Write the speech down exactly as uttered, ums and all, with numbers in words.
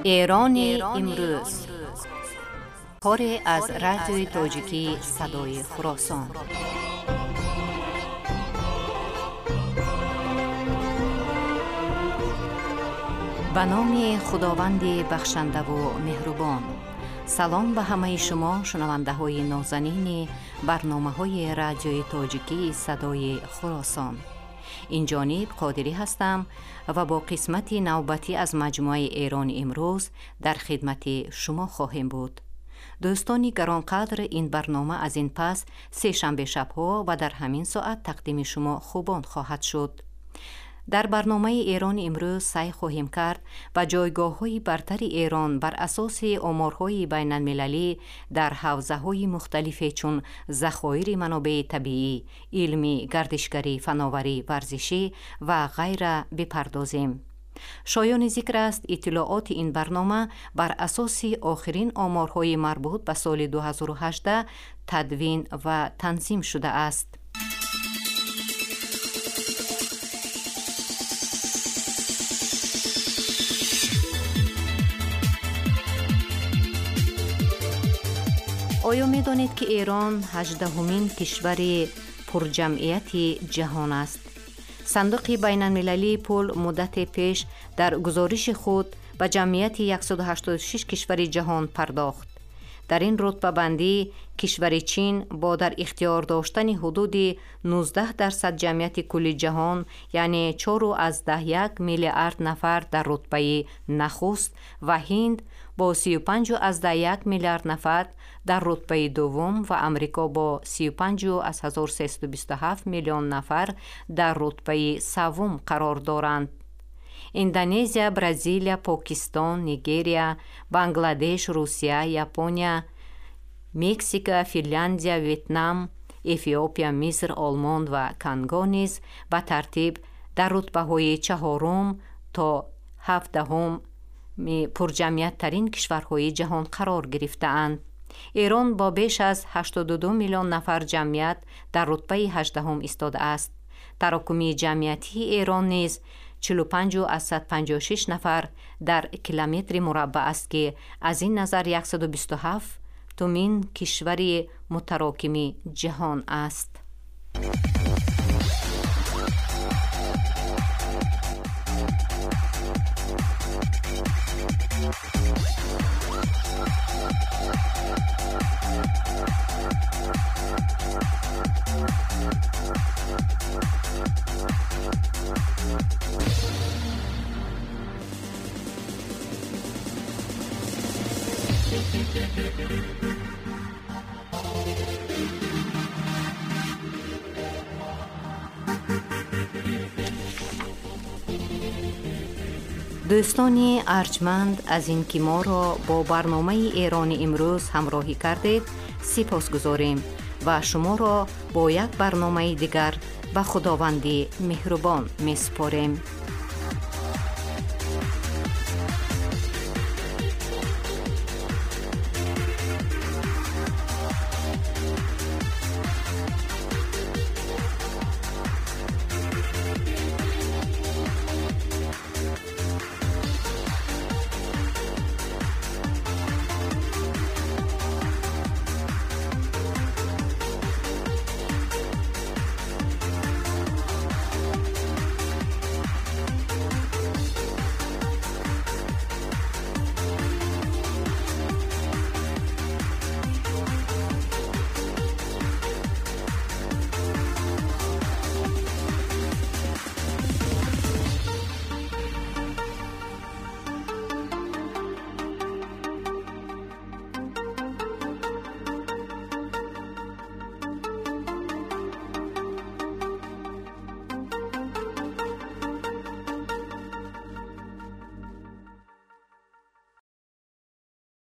ایران امروز، کاری از رادیوی تاجیکی صدای خراسان. به نام خداوند بخشنده و مهربان. سلام به همه شما شنونده های نازنین برنامه های رادیوی تاجیکی صدای خراسان. این جانب قادری هستم و با قسمت نوبتی از مجموعه ایران امروز در خدمت شما خواهیم بود. دوستانی گرانقدر، این برنامه از این پس سه شنبه شب‌ها و در همین ساعت تقدیم شما خوبان خواهد شد. در برنامه ایران امروز سعی خواهیم کرد و جایگاه‌های برتر ایران بر اساس آمارهای بین المللی در حوزه‌های مختلف چون ذخایر منابع طبیعی، علمی، گردشگری، فناوری، ورزشی و غیره بپردازیم. شایان ذکر است اطلاعات این برنامه بر اساس آخرین آمارهای مربوط به سال دو هزار و هجده تدوین و تنظیم شده است. آیا می دانید که ایران هجدهمین کشور پرجمعیت جهان است؟ صندوق بین المللی پول مدت پیش در گزارش خود به جمعیت صد و هشتاد و شش کشور جهان پرداخت. در این رتبه بندی کشور چین با در اختیار داشتن حدود نوزده درصد جمعیت کل جهان، یعنی چهار از ده یک میلیارد نفر در رتبه نخست، و هند با سی و پنج از ده یک میلیارد نفر در رتبه دوم و امریکا با سی و پنج از هزار و سیصد و بیست و هفت میلیون نفر در رتبه سوم قرار دارند. اندونزیا، برزیل، پاکستان، نیگریا، بنگلادش، روسیه، ژاپنیا، مکزیک، فنلاندیا، ویتنام، اتیوپیا، مصر، آلمان و کنگو نیز به ترتیب در رتبه‌های چهارم تا هفدهم پرجمعیت ترین کشورهای جهان قرار گرفته‌اند. ایران با بیش از هشتاد و دو میلیون نفر جمعیت در رتبه هجدهم ایستاده است. تراکمی جمعیتی ایران نیز چهل و پنج از صد و پنجاه و شش نفر در کیلومتر مربع است که از این نظر صد و بیست و هفت تومین کشور متراکمی جهان است. دوستان ارجمند، از این که ما را با برنامه ایران امروز همراهی کردید سپاس گذاریم و شما را با یک برنامه دیگر به خداوند مهربان می سپاریم.